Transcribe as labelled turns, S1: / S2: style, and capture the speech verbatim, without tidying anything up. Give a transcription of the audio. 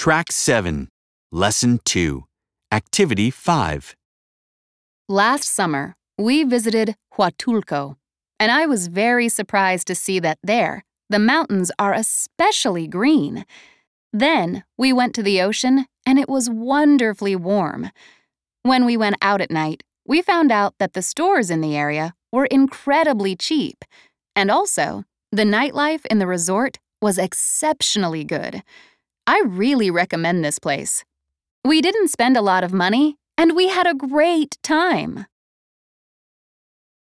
S1: Track seven, Lesson two, Activity five.
S2: Last summer, we visited Huatulco, and I was very surprised to see that there, the mountains are especially green. Then, we went to the ocean, and it was wonderfully warm. When we went out at night, we found out that the stores in the area were incredibly cheap, and also, the nightlife in the resort was exceptionally good. I really recommend this place. We didn't spend a lot of money, and we had a great time.